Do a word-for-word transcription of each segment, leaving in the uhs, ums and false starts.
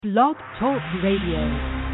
Blog Talk Radio.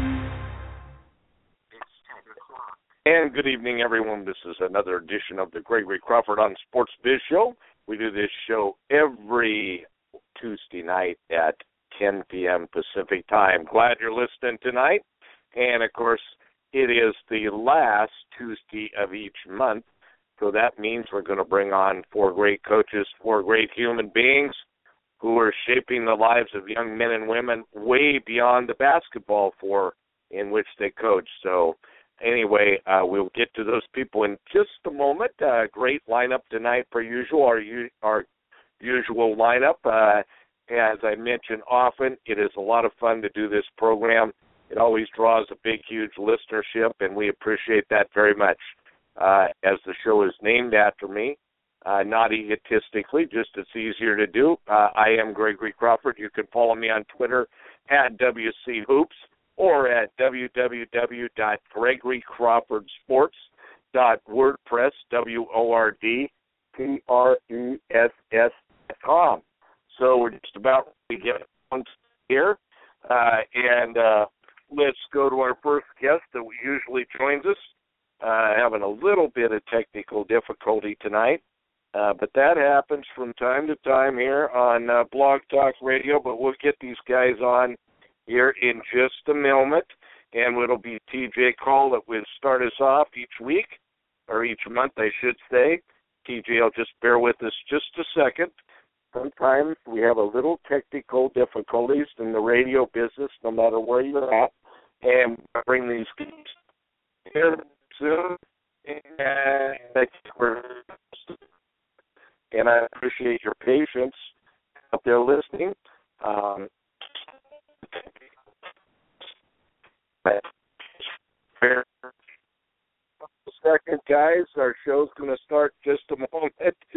And good evening, everyone. This is another edition of the Gregory Crawford on Sports Biz Show. We do this show every Tuesday night at ten p.m. Pacific time. Glad you're listening tonight. And, of course, it is the last Tuesday of each month, so that means we're going to bring on four great coaches, four great human beings who are shaping the lives of young men and women way beyond the basketball floor in which they coach. So, anyway, uh, we'll get to those people in just a moment. Uh, great lineup tonight, per usual, our, our usual lineup. Uh, as I mention often, it is a lot of fun to do this program. It always draws a big, huge listenership, and we appreciate that very much. Uh, as the show is named after me, uh, not egotistically, just it's easier to do. Uh, I am Gregory Crawford. You can follow me on Twitter at W C Hoops or at w w w dot gregory crawford sports dot wordpress, W O R D P R E S S dot com. So we're just about to get on here, uh, and uh, let's go to our first guest that usually joins us. Uh, having a little bit of technical difficulty tonight, uh, but that happens from time to time here on uh, Blog Talk Radio, but we'll get these guys on here in just a moment, and it'll be T J Call that will start us off each week, or each month, I should say. T J will just bear with us just a second. Sometimes we have a little technical difficulties in the radio business, no matter where you're at, and I bring these guys here soon, and, and I appreciate your patience out there listening. Um, second, guys, our show's going to start just a moment,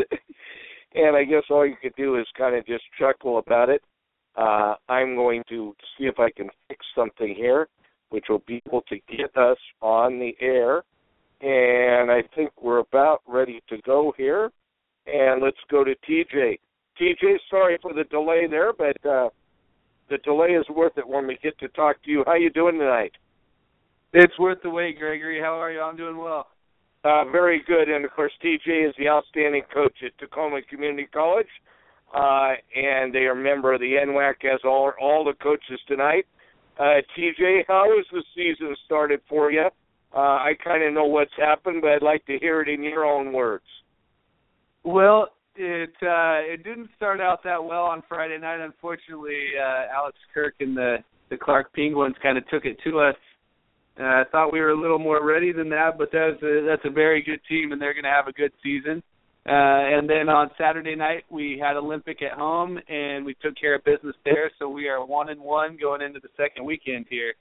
and I guess all you could do is kind of just chuckle about it. Uh, I'm going to see if I can fix something here, which will be able to get us on the air. And I think we're about ready to go here. And let's go to T J. T J, sorry for the delay there, but uh, the delay is worth it when we get to talk to you. How you doing tonight? It's worth the wait, Gregory. How are you? I'm doing well. Uh, very good. And, of course, T J is the outstanding coach at Tacoma Community College, uh, and they are a member of the N W A C, as all, all the coaches tonight. Uh, T J, how has the season started for you? Uh, I kind of know what's happened, but I'd like to hear it in your own words. Well, it uh, it didn't start out that well on Friday night. Unfortunately, uh, Alex Kirk and the, the Clark Penguins kind of took it to us. Uh, I thought we were a little more ready than that, but that's a, that's a very good team, and they're going to have a good season. Uh, and then on Saturday night, we had Olympic at home, and we took care of business there, so we are one and one going into the second weekend here.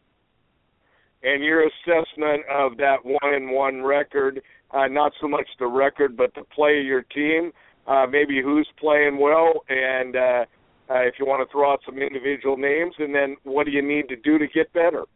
And your assessment of that one and one record, uh, not so much the record, but the play of your team, uh, maybe who's playing well, and uh, uh, if you want to throw out some individual names, and then what do you need to do to get better?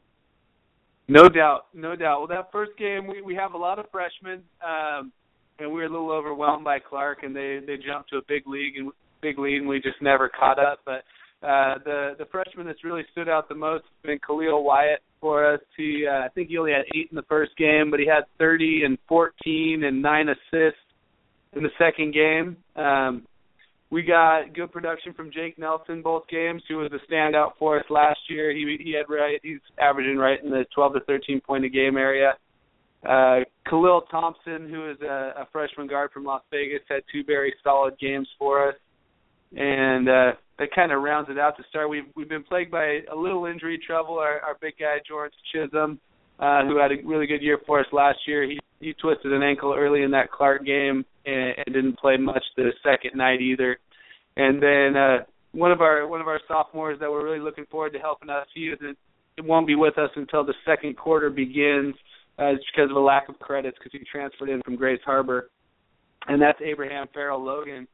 No doubt, no doubt. Well, that first game, we, we have a lot of freshmen, um, and we were a little overwhelmed by Clark, and they, they jumped to a big league and big lead, and we just never caught up. But uh, the the freshman that's really stood out the most has been Khalil Wyatt for us. He uh, I think he only had eight in the first game, but he had thirty and fourteen and nine assists in the second game. Um, we got good production from Jake Nelson both games, who was a standout for us last year. He he had right he's averaging right in the twelve to thirteen point a game area. Uh, Khalil Thompson, who is a, a freshman guard from Las Vegas, had two very solid games for us. And uh, that kind of rounds it out to start. We've, we've been plagued by a little injury trouble. Our, our big guy, George Chisholm, uh, who had a really good year for us last year, he, he twisted an ankle early in that Clark game and, and didn't play much the second night either. And then uh, one of our one of our sophomores that we're really looking forward to helping us, he isn't, it won't be with us until the second quarter begins. Uh, it's because of a lack of credits because he transferred in from Grace Harbor, and that's Abraham Farrell Logan.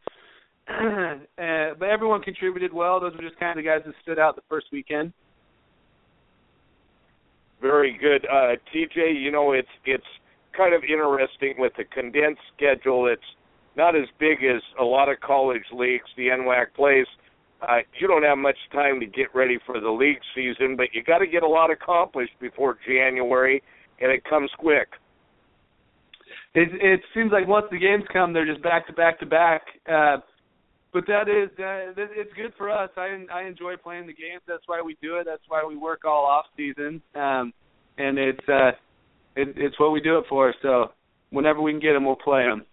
uh, but everyone contributed well. Those were just kind of the guys that stood out the first weekend. Very good. Uh, T J, you know, it's it's kind of interesting with the condensed schedule. It's not as big as a lot of college leagues the N W A C plays. uh, you don't have much time to get ready for the league season, but you got to get a lot accomplished before January, and it comes quick. It, it seems like once the games come, they're just back to back to back. Uh, but that is, uh, it's good for us. I I enjoy playing the games. That's why we do it. That's why we work all off season, um, and it's uh, it, it's what we do it for. So whenever we can get them, we'll play them.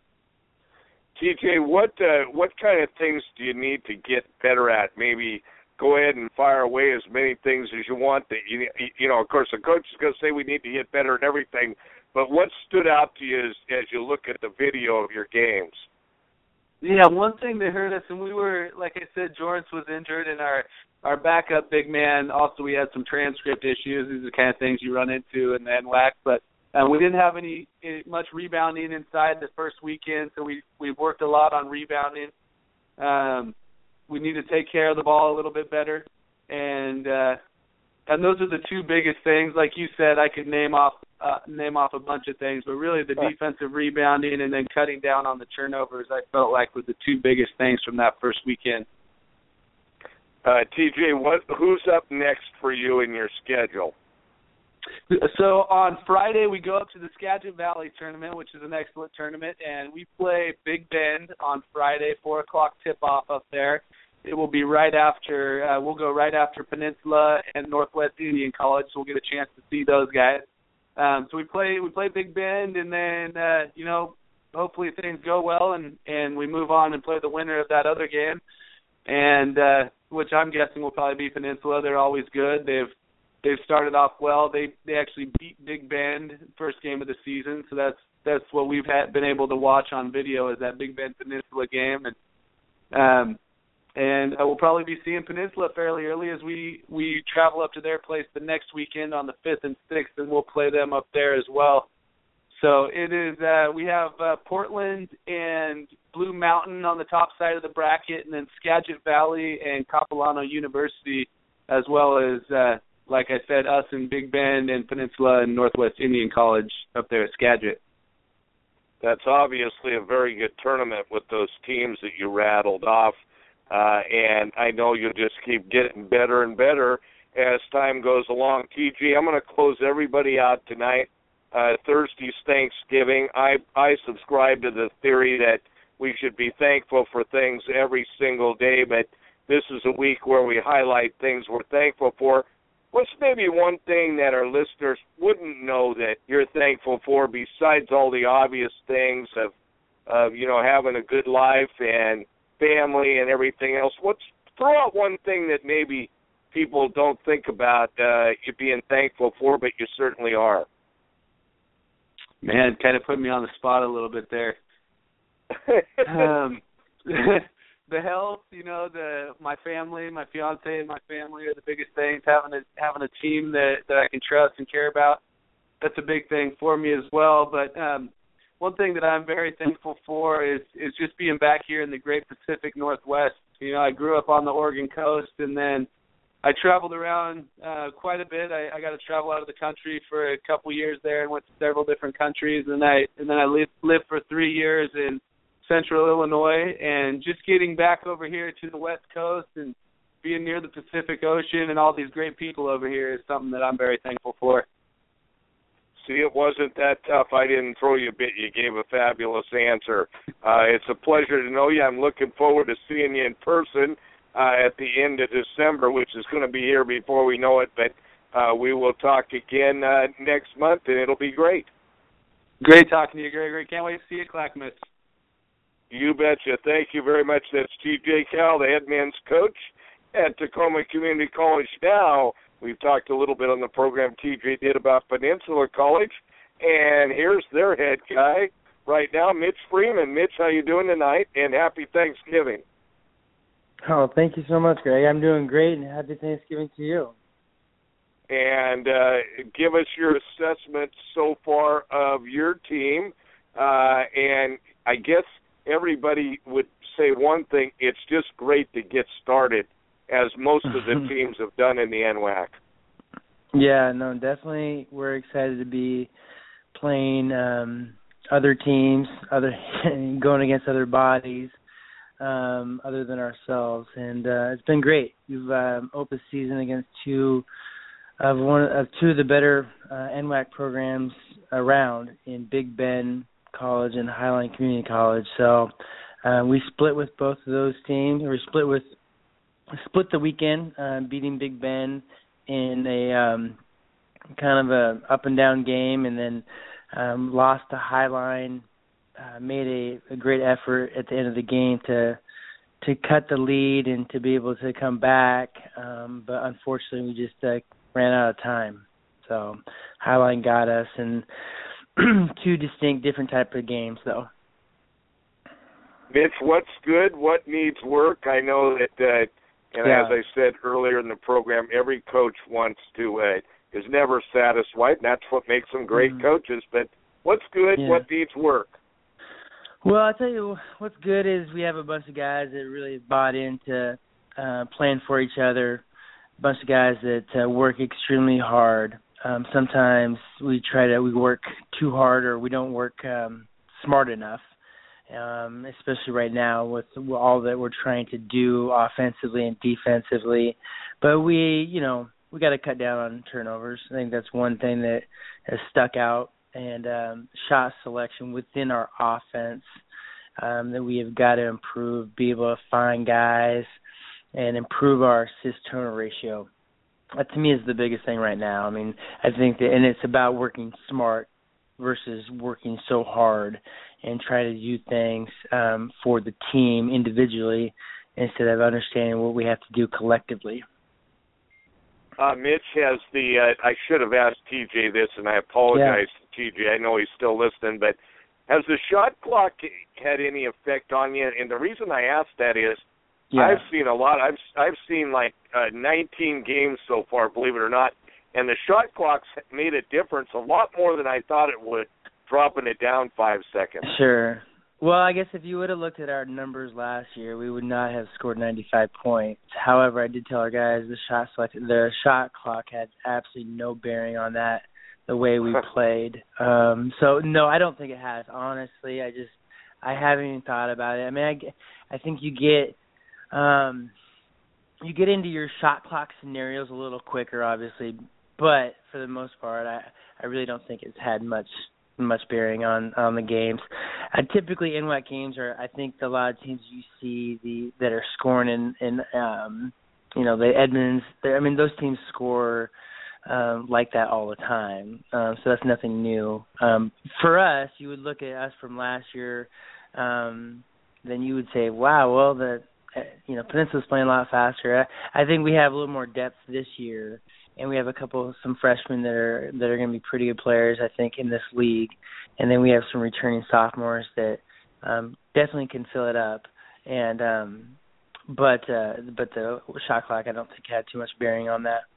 T J, what uh, what kind of things do you need to get better at? Maybe go ahead and fire away as many things as you want. That you you know, of course, the coach is going to say we need to get better at everything. But what stood out to you as, as you look at the video of your games? Yeah, one thing that hurt us, and we were, like I said, Jordan was injured, and our our backup big man, also we had some transcript issues. These are the kind of things you run into in the N W A C. But um, we didn't have any much rebounding inside the first weekend, so we, we worked a lot on rebounding. Um, we need to take care of the ball a little bit better. And uh, and those are the two biggest things. Like you said, I could name off uh, name off a bunch of things, but really the defensive rebounding and then cutting down on the turnovers, I felt like were the two biggest things from that first weekend. Uh, T J, what who's up next for you in your schedule? So on Friday we go up to the Skagit Valley tournament, which is an excellent tournament, and we play Big Bend on Friday, four o'clock tip-off up there. It will be right after, uh, we'll go right after Peninsula and Northwest Indian College, so we'll get a chance to see those guys. Um, so we play we play Big Bend, and then, uh, you know, hopefully things go well, and, and we move on and play the winner of that other game, and uh, which I'm guessing will probably be Peninsula. They're always good. They've they've started off well. They they actually beat Big Bend first game of the season, so that's that's what we've had, been able to watch on video is that Big Bend Peninsula game, and um, and I will probably be seeing Peninsula fairly early as we, we travel up to their place the next weekend on the fifth and sixth, and we'll play them up there as well. So it is, uh, we have uh, Portland and Blue Mountain on the top side of the bracket, and then Skagit Valley and Capilano University, as well as, uh, like I said, us and Big Bend and Peninsula and Northwest Indian College up there at Skagit. That's obviously a very good tournament with those teams that you rattled off. Uh, and I know you'll just keep getting better and better as time goes along. T G, I'm going to close everybody out tonight. Uh, Thursday's Thanksgiving. I, I subscribe to the theory that we should be thankful for things every single day, but this is a week where we highlight things we're thankful for. What's maybe one thing that our listeners wouldn't know that you're thankful for besides all the obvious things of, of you know, having a good life and family and everything else? What's throw out one thing that maybe people don't think about uh, you being thankful for, but you certainly are. Man, kind of put me on the spot a little bit there. um, the health, you know, the my family, my fiance, and my family are the biggest things. Having a having a team that that I can trust and care about, that's a big thing for me as well. But um, one thing that I'm very thankful for is, is just being back here in the Great Pacific Northwest. You know, I grew up on the Oregon coast, and then I traveled around uh, quite a bit. I, I got to travel out of the country for a couple years there and went to several different countries. And I and then I lived, lived for three years in Central Illinois. And just getting back over here to the West Coast and being near the Pacific Ocean and all these great people over here is something that I'm very thankful for. See, it wasn't that tough. I didn't throw you a bit. You gave a fabulous answer. Uh, it's a pleasure to know you. I'm looking forward to seeing you in person uh, at the end of December, which is going to be here before we know it. But uh, we will talk again uh, next month, and it'll be great. Great talking to you, Gregory. Can't wait to see you at Clackamas. You betcha. Thank you very much. That's T J Cal, the head men's coach at Tacoma Community College. Now, we've talked a little bit on the program T J did about Peninsula College, and here's their head guy right now, Mitch Freeman. Mitch, how you doing tonight? And happy Thanksgiving. Oh, thank you so much, Greg. I'm doing great, and happy Thanksgiving to you. And uh, give us your assessment so far of your team. Uh, and I guess everybody would say one thing, it's just great to get started, as most of the teams have done in the N W A C. Yeah, no, definitely we're excited to be playing um, other teams, other going against other bodies. um, other than ourselves, and uh, it's been great. We've um, opened season against two of one of two of the better uh, N W A C programs around in Big Bend College and Highline Community College. So uh, we split with both of those teams. We split with split the weekend, uh, beating Big Bend in a um, kind of a up and down game, and then um, lost to Highline. Uh, made a, a great effort at the end of the game to to cut the lead and to be able to come back, um, but unfortunately we just uh, ran out of time. So Highline got us in two distinct different type of games, though. Mitch, what's good? What needs work? I know that, uh, and yeah. as I said earlier in the program, every coach wants to uh, is never satisfied, and that's what makes them great mm-hmm. coaches. But what's good? Yeah. What needs work? Well, I'll tell you what's good is we have a bunch of guys that really bought into uh, playing for each other, a bunch of guys that uh, work extremely hard. Um, sometimes we try to we work too hard or we don't work um, smart enough, um, especially right now with all that we're trying to do offensively and defensively. But we, you know, we got to cut down on turnovers. I think that's one thing that has stuck out. And um, shot selection within our offense um, that we have got to improve, be able to find guys and improve our assist-turnover ratio. That, to me, is the biggest thing right now. I mean, I think that, and it's about working smart versus working so hard and try to do things um, for the team individually instead of understanding what we have to do collectively. Uh, Mitch has the, uh, I should have asked T J this, and I apologize yeah. to T J. I know he's still listening, but has the shot clock had any effect on you? And the reason I asked that is yeah. I've seen a lot. I've I've seen like uh, nineteen games so far, believe it or not, and the shot clock's made a difference a lot more than I thought it would, dropping it down five seconds. Sure. Well, I guess if you would have looked at our numbers last year, we would not have scored ninety-five points. However, I did tell our guys the shot select, the shot clock had absolutely no bearing on that, the way we played. Um, so, no, I don't think it has. Honestly, I just I haven't even thought about it. I mean, I, I think you get um, you get into your shot clock scenarios a little quicker, obviously, but for the most part, I, I really don't think it's had much much bearing on, on the games. Uh, typically, N W A C games are, I think, a lot of teams you see the that are scoring in, in um, you know, the Edmonds. I mean, those teams score um, like that all the time. Um, so that's nothing new. Um, for us, you would look at us from last year, um, then you would say, wow, well, the you know, Peninsula's playing a lot faster. I, I think we have a little more depth this year. And we have a couple, some freshmen that are that are going to be pretty good players, I think, in this league. And then we have some returning sophomores that um, definitely can fill it up. And um, but uh, but the shot clock, I don't think had too much bearing on that.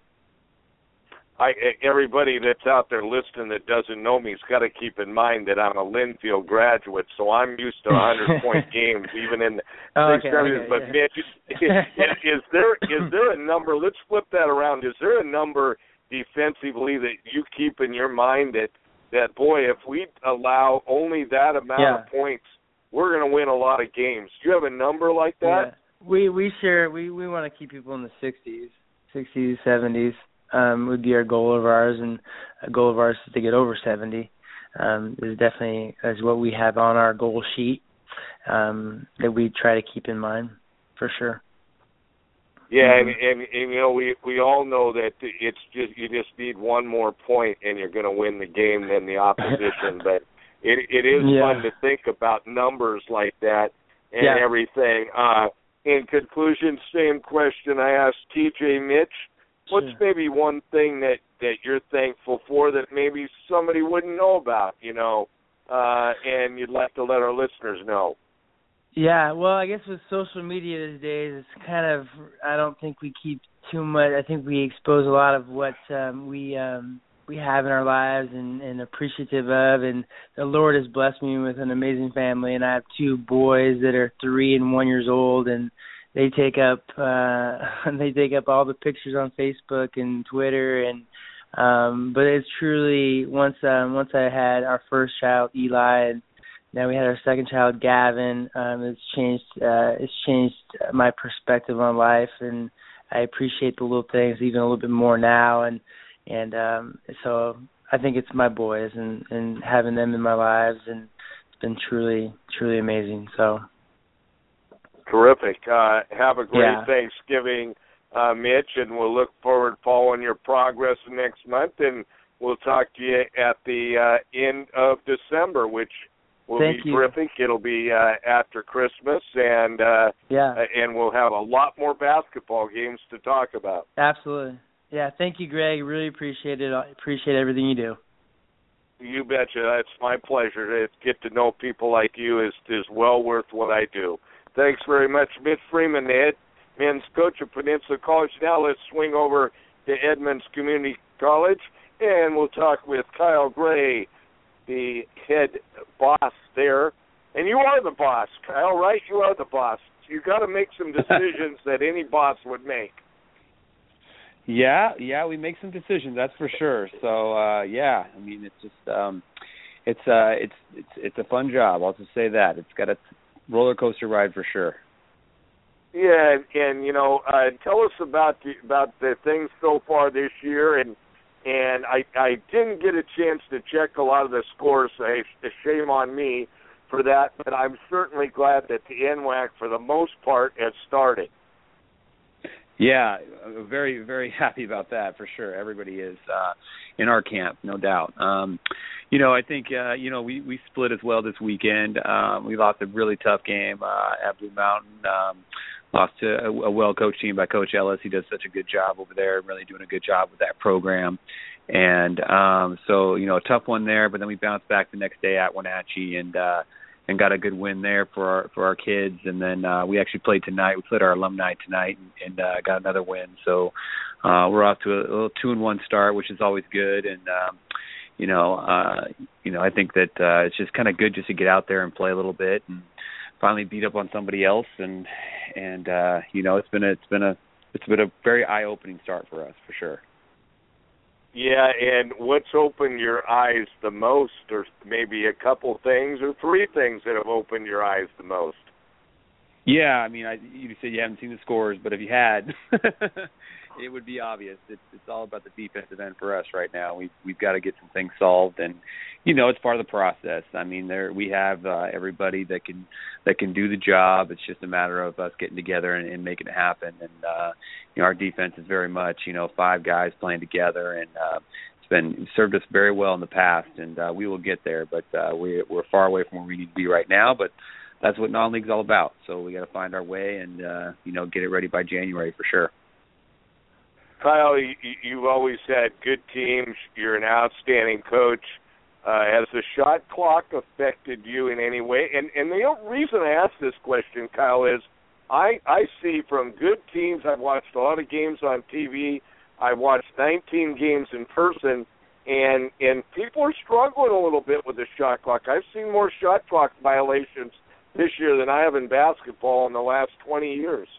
I, everybody that's out there listening that doesn't know me has got to keep in mind that I'm a Linfield graduate, so I'm used to one hundred point games, even in the oh, six okay, okay, But yeah. Mitch, is, is there is there a number? Let's flip that around. Is there a number defensively that you keep in your mind that that boy, if we allow only that amount yeah. of points, we're going to win a lot of games? Do you have a number like that? Yeah. We we share we we want to keep people in the sixties, sixties, seventies. Um, would be our goal of ours, and a goal of ours is to get over seventy. Um, is definitely is what we have on our goal sheet um, that we try to keep in mind for sure. Yeah, mm-hmm. and, and and you know we we all know that it's just you just need one more point and you're going to win the game than the opposition. But it it is yeah. fun to think about numbers like that and yeah. everything. Uh, in conclusion, same question I asked T J. Mitch. What's sure. maybe one thing that, that you're thankful for that maybe somebody wouldn't know about, you know, uh, and you'd like to let our listeners know? Yeah, well, I guess with social media these days, it's kind of, I don't think we keep too much. I think we expose a lot of what um, we um, we have in our lives and, and appreciative of. And the Lord has blessed me with an amazing family, and I have two boys that are three and one years old, and they take up uh, they take up all the pictures on Facebook and Twitter, and um, but it's truly once um, once I had our first child, Eli, and Now we had our second child, Gavin. Um, it's changed. Uh, it's changed my perspective on life, and I appreciate the little things even a little bit more now. And and um, so I think it's my boys and, and having them in my lives, and it's been truly truly amazing. So terrific. Uh, have a great yeah. Thanksgiving, uh, Mitch, and we'll look forward to following your progress next month. And we'll talk to you at the uh, end of December, which will Thank be you. terrific. It'll be uh, after Christmas, and uh, yeah, and we'll have a lot more basketball games to talk about. Absolutely. Yeah, thank you, Greg. Really appreciate it. I appreciate everything you do. You betcha. It's my pleasure to get to know people like you. is is well worth what I do. Thanks very much, Mitch Freeman, the head men's coach of Peninsula College. Now let's swing over to Edmonds Community College, and we'll talk with Kyle Gray, the head boss there. And you are the boss, Kyle, right? You are the boss. You got to make some decisions that any boss would make. Yeah, yeah, we make some decisions, that's for sure. So uh, yeah, I mean, it's just um, it's uh, it's it's it's a fun job. I'll just say that it's got a roller coaster ride for sure. Yeah, and, and you know, uh, tell us about the, about the things so far this year, and and I I didn't get a chance to check a lot of the scores. So shame on me for that, but I'm certainly glad that the N W A C for the most part has started. Yeah, very, very happy about that for sure. Everybody is uh, in our camp, no doubt. Um, you know, I think, uh, you know, we, we split as well this weekend. Um, we lost a really tough game uh, at Blue Mountain. Um, lost to a, a well-coached team by Coach Ellis. He does such a good job over there, really doing a good job with that program. And um, so, you know, a tough one there, but then we bounced back the next day at Wenatchee and uh, and got a good win there for our for our kids. And then uh, we actually played tonight. We played our alumni tonight and, and uh, got another win. So uh, we're off to a, a little two and one start, which is always good. And um, you know, uh, you know, I think that uh, it's just kind of good just to get out there and play a little bit and finally beat up on somebody else. And and uh, you know, it's been a, it's been a it's been a very eye-opening start for us for sure. Yeah, and what's opened your eyes the most, or maybe a couple things, or three things that have opened your eyes the most? Yeah, I mean, I, you said you haven't seen the scores, but if you had, it would be obvious. It's, it's all about the defensive end for us right now. We've, we've got to get some things solved, and, you know, it's part of the process. I mean, there we have uh, everybody that can that can do the job. It's just a matter of us getting together and, and making it happen. And, uh, you know, our defense is very much, you know, five guys playing together, and uh, it's been served us very well in the past, and uh, we will get there. But uh, we, we're far away from where we need to be right now, but that's what non-league's all about. So we got to find our way and, uh, you know, get it ready by January for sure. Kyle, you, you've always had good teams. You're an outstanding coach. Uh, has the shot clock affected you in any way? And, and the reason I ask this question, Kyle, is I, I see from good teams, I've watched a lot of games on T V. I've watched nineteen games in person, and, and people are struggling a little bit with the shot clock. I've seen more shot clock violations this year than I have in basketball in the last twenty years.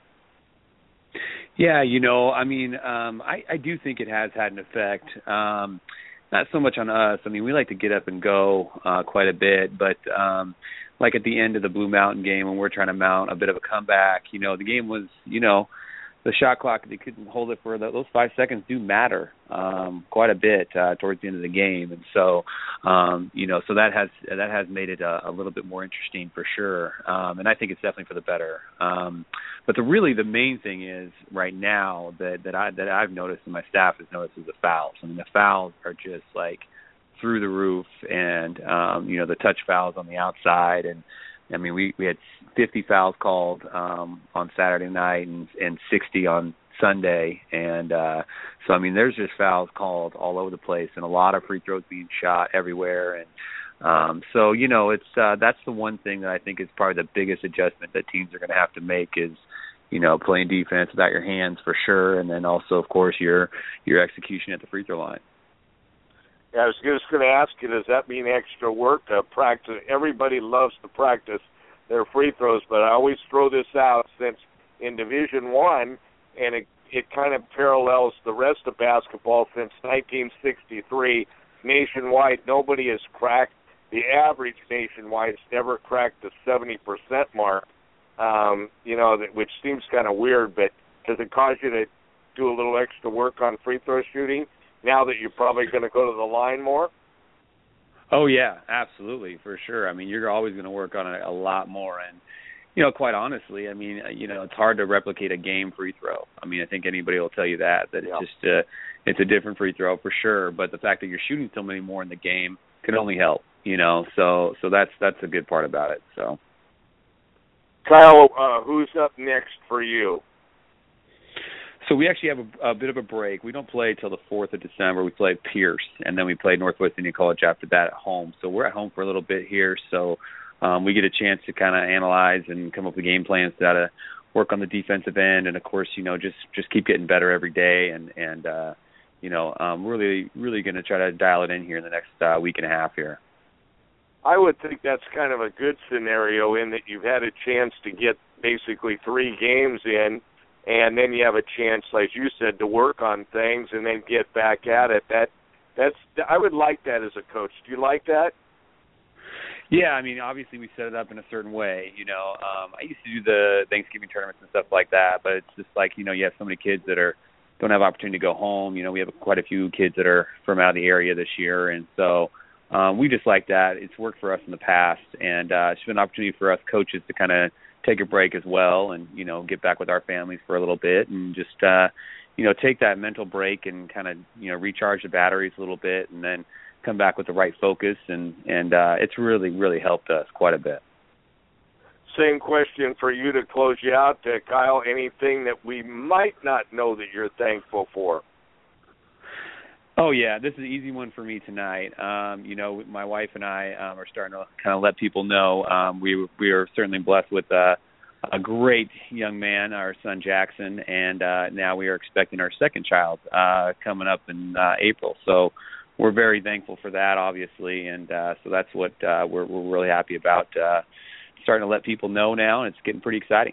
Yeah, you know, I mean, um, I, I do think it has had an effect. Um, not so much on us. I mean, we like to get up and go uh, quite a bit, but um, like at the end of the Blue Mountain game when we're trying to mount a bit of a comeback, you know, the game was, you know, the shot clock, they couldn't hold it for the, those five seconds do matter um, quite a bit uh, towards the end of the game. And so, um, you know, so that has that has made it a, a little bit more interesting for sure. Um, and I think it's definitely for the better. Um, but the really the main thing is right now that, that, I, that I've noticed and my staff has noticed is the fouls. I mean, the fouls are just like through the roof, and, um, you know, the touch fouls on the outside. And, I mean, we, we had fifty fouls called um, on Saturday night and, and sixty on Sunday. And uh, so, I mean, there's just fouls called all over the place and a lot of free throws being shot everywhere. And um, so, you know, it's uh, that's the one thing that I think is probably the biggest adjustment that teams are going to have to make is, you know, playing defense without your hands for sure. And then also, of course, your your execution at the free throw line. Yeah, I was just going to ask you, does that mean extra work to practice? Everybody loves to practice their free throws, but I always throw this out since in Division One, and it, it kind of parallels the rest of basketball since nineteen sixty-three, nationwide, nobody has cracked the average nationwide has never cracked the seventy percent mark, um, you know, that, which seems kind of weird, but does it cause you to do a little extra work on free throw shooting now that you're probably going to go to the line more? Oh, yeah, absolutely, for sure. I mean, you're always going to work on it a lot more. And, you know, quite honestly, I mean, you know, it's hard to replicate a game free throw. I mean, I think anybody will tell you that, that yeah. it's just uh, it's a different free throw for sure. But the fact that you're shooting so many more in the game can only help, you know. So so that's that's a good part about it. So, Kyle, uh, who's up next for you? So we actually have a, a bit of a break. We don't play till the fourth of December. We play Pierce, and then we play Northwest Indian College after that at home. So we're at home for a little bit here. So um, we get a chance to kind of analyze and come up with game plans to how to work on the defensive end, and of course, you know, just just keep getting better every day. And and uh, you know, um, really really going to try to dial it in here in the next uh, week and a half here. I would think that's kind of a good scenario in that you've had a chance to get basically three games in. And then you have a chance, like you said, to work on things and then get back at it. That that's I would like that as a coach. Do you like that? Yeah, I mean, obviously we set it up in a certain way. You know, um, I used to do the Thanksgiving tournaments and stuff like that, but it's just like, you know, you have so many kids that are don't have opportunity to go home. You know, we have quite a few kids that are from out of the area this year, and so um, we just like that. It's worked for us in the past, and uh, it's been an opportunity for us coaches to kind of take a break as well, and you know, get back with our families for a little bit, and just uh, you know, take that mental break and kind of, you know, recharge the batteries a little bit, and then come back with the right focus, and and uh, it's really really helped us quite a bit. Same question for you to close you out, uh, Kyle. Anything that we might not know that you're thankful for? Oh, yeah, this is an easy one for me tonight. Um, you know, my wife and I um, are starting to kind of let people know. Um, we we are certainly blessed with uh, a great young man, our son Jackson, and uh, now we are expecting our second child uh, coming up in uh, April. So we're very thankful for that, obviously, and uh, so that's what uh, we're, we're really happy about, uh, starting to let people know now, and it's getting pretty exciting.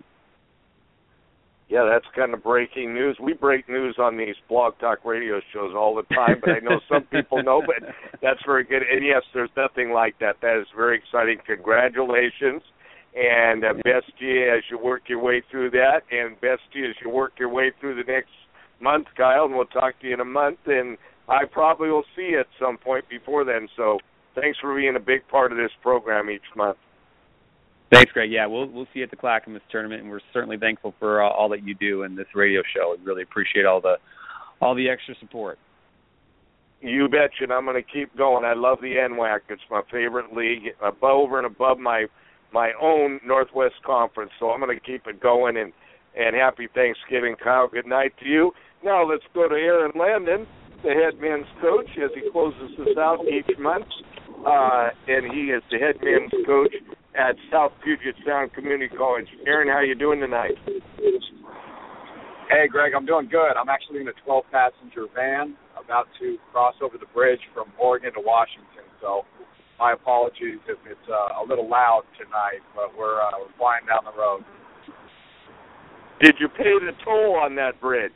Yeah, that's kind of breaking news. We break news on these Blog Talk radio shows all the time, but I know some people know, but that's very good. And, yes, there's nothing like that. That is very exciting. Congratulations, and uh, best to you as you work your way through that, and best to you as you work your way through the next month, Kyle, and we'll talk to you in a month, and I probably will see you at some point before then. So thanks for being a big part of this program each month. Thanks, Greg. Yeah, we'll we'll see you at the Clackamas tournament, and we're certainly thankful for uh, all that you do in this radio show. We really appreciate all the all the extra support. You betcha, and I'm going to keep going. I love the N W A C. It's my favorite league, above over and above my my own Northwest Conference. So I'm going to keep it going, and, and happy Thanksgiving, Kyle. Good night to you. Now let's go to Aaron Landon, the head men's coach, as he closes us out each month. Uh, and he is the head men's coach at South Puget Sound Community College. Aaron, how you doing tonight? Hey, Greg, I'm doing good. I'm actually in a twelve-passenger van about to cross over the bridge from Oregon to Washington. So my apologies if it's uh, a little loud tonight, but we're, uh, we're flying down the road. Did you pay the toll on that bridge?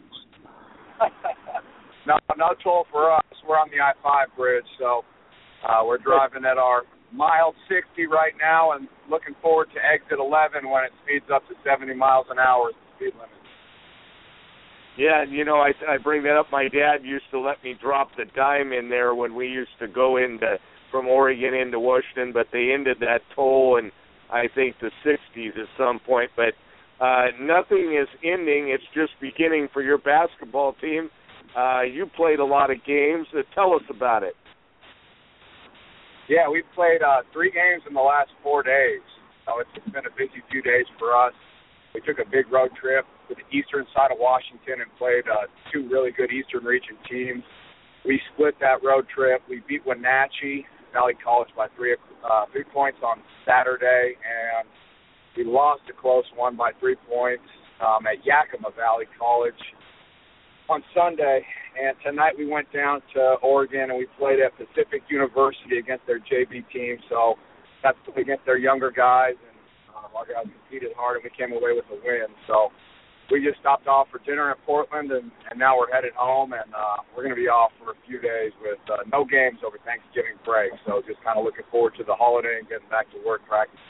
no, no toll for us. We're on the I five bridge, so uh, we're driving at our mile sixty right now, and looking forward to exit eleven when it speeds up to seventy miles an hour as the speed limit. Yeah, and you know, I I bring that up. My dad used to let me drop the dime in there when we used to go into from Oregon into Washington, but they ended that toll in, I think, the sixties at some point. But uh, nothing is ending. It's just beginning for your basketball team. Uh, you played a lot of games. Uh, tell us about it. Yeah, we've played uh, three games in the last four days. So it's been a busy few days for us. We took a big road trip to the eastern side of Washington and played uh, two really good Eastern Region teams. We split that road trip. We beat Wenatchee Valley College by three uh, three points on Saturday, and we lost a close one by three points um, at Yakima Valley College on Sunday. And tonight we went down to Oregon and we played at Pacific University against their J V team. So that's against their younger guys, and um, our guys competed hard and we came away with a win. So we just stopped off for dinner in Portland, and, and now we're headed home, and uh, we're going to be off for a few days with uh, no games over Thanksgiving break. So just kind of looking forward to the holiday and getting back to work practicing.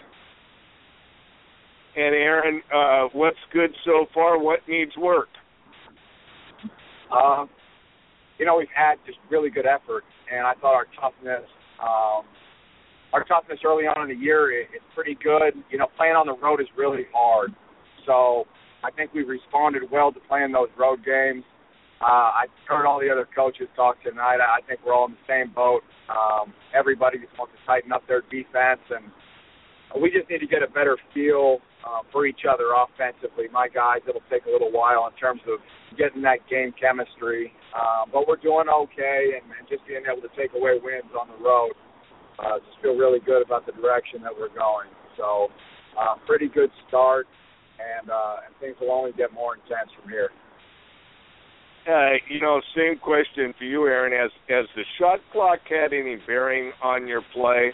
And Aaron, uh, what's good so far? What needs work? Um, you know, we've had just really good effort, and I thought our toughness, um, our toughness early on in the year is it, pretty good. You know, playing on the road is really hard. So I think we've responded well to playing those road games. Uh, I heard all the other coaches talk tonight. I think we're all in the same boat. Um, everybody just wants to tighten up their defense, and we just need to get a better feel uh, for each other offensively. My guys, it'll take a little while in terms of getting that game chemistry. Um, but we're doing okay, and, and just being able to take away wins on the road. Uh, just feel really good about the direction that we're going. So uh, pretty good start, and, uh, and things will only get more intense from here. Uh, you know, same question for you, Aaron. Has, has the shot clock had any bearing on your play?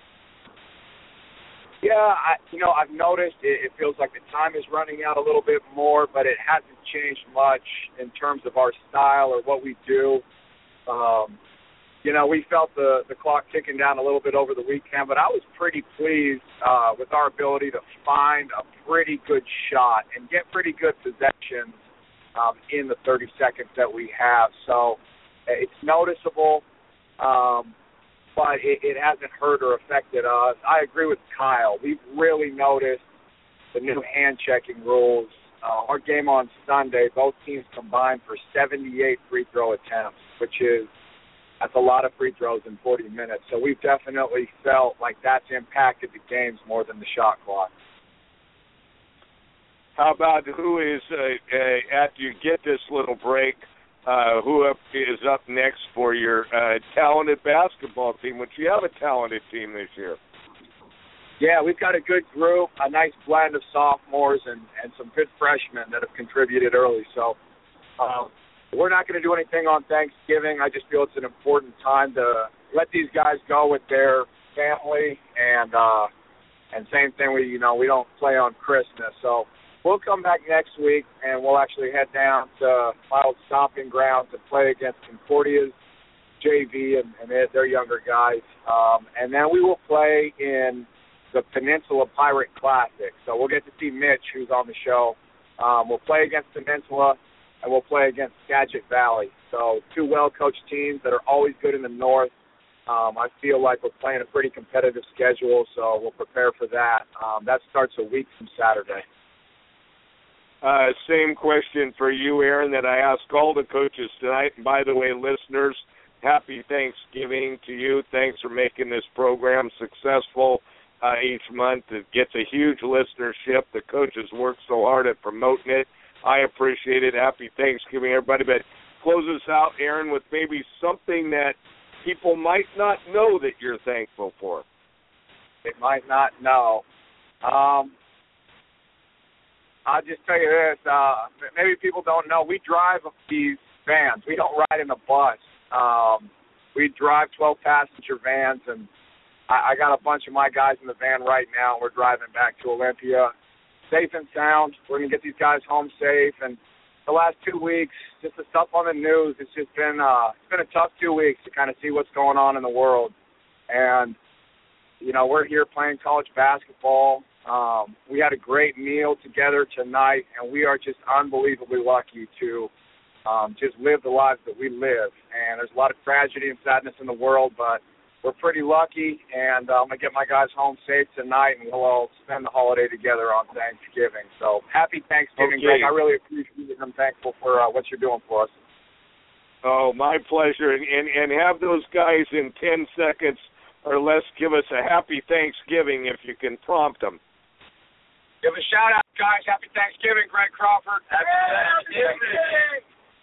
Yeah, I, you know, I've noticed it, it feels like the time is running out a little bit more, but it hasn't changed much in terms of our style or what we do. Um, you know, we felt the, the clock ticking down a little bit over the weekend, but I was pretty pleased uh, with our ability to find a pretty good shot and get pretty good possessions um, in the thirty seconds that we have. So it's noticeable. Um, but it, it hasn't hurt or affected us. I agree with Kyle. We've really noticed the new hand-checking rules. Uh, our game on Sunday, both teams combined for seventy-eight free throw attempts, which is that's a lot of free throws in forty minutes. So we've definitely felt like that's impacted the games more than the shot clock. How about who is, uh, uh, after you get this little break, Uh, who up, is up next for your uh, talented basketball team, which you have a talented team this year? Yeah, we've got a good group, a nice blend of sophomores and, and some good freshmen that have contributed early. So um, we're not going to do anything on Thanksgiving. I just feel it's an important time to let these guys go with their family. And uh, and same thing, we you know we don't play on Christmas. So we'll come back next week, and we'll actually head down to my old stomping grounds and play against Concordia's J V and, and their younger guys. Um, and then we will play in the Peninsula Pirate Classic. So we'll get to see Mitch, who's on the show. Um, we'll play against Peninsula, and we'll play against Skagit Valley. So two well-coached teams that are always good in the north. Um, I feel like we're playing a pretty competitive schedule, so we'll prepare for that. Um, that starts a week from Saturday. Uh, same question for you, Aaron, that I asked all the coaches tonight. And by the way, listeners, happy Thanksgiving to you. Thanks for making this program successful uh, each month. It gets a huge listenership. The coaches work so hard at promoting it. I appreciate it. Happy Thanksgiving, everybody. But close us out, Aaron, with maybe something that people might not know that you're thankful for. They might not know. Um, I'll just tell you this. Uh, maybe people don't know. We drive these vans. We don't ride in a bus. Um, we drive twelve-passenger vans, and I, I got a bunch of my guys in the van right now. We're driving back to Olympia, safe and sound. We're going to get these guys home safe. And the last two weeks, just the stuff on the news, it's just been uh, it's been a tough two weeks to kind of see what's going on in the world. And, you know, we're here playing college basketball. Um, we had a great meal together tonight, and we are just unbelievably lucky to um, just live the lives that we live. And there's a lot of tragedy and sadness in the world, but we're pretty lucky, and uh, I'm going to get my guys home safe tonight, and we'll all spend the holiday together on Thanksgiving. So happy Thanksgiving, okay. Greg. I really appreciate it. I'm thankful for uh, what you're doing for us. Oh, my pleasure. And, and, and have those guys in ten seconds or less give us a happy Thanksgiving if you can prompt them. Give a shout-out, guys. Happy Thanksgiving, Greg Crawford. Happy Thanksgiving.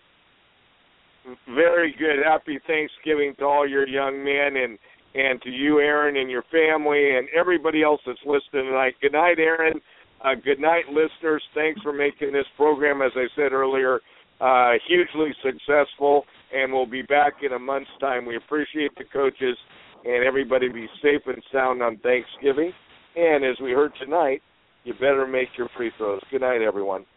Very good. Happy Thanksgiving to all your young men and, and to you, Aaron, and your family and everybody else that's listening tonight. Good night, Aaron. Uh, good night, listeners. Thanks for making this program, as I said earlier, uh, hugely successful, and we'll be back in a month's time. We appreciate the coaches, and everybody be safe and sound on Thanksgiving. And as we heard tonight, you better make your free throws. Good night, everyone.